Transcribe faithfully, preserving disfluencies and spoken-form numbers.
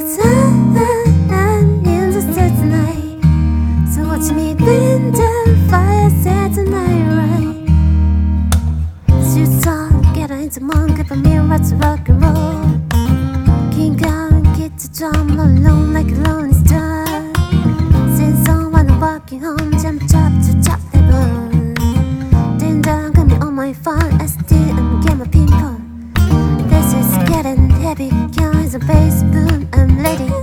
sun in the sky tonight. So watch me burn the fire set tonight, right? Shoot on, get into monk, up a mirror to rock and roll. King Kong, get the drum alone like a lonely star. Sing song when I'm walking home, jump chop to chop the bone. Ding dong, got me on my phone, I still am get my ping pong. This is getting heavy, can't raise a bass boom, I'm lady.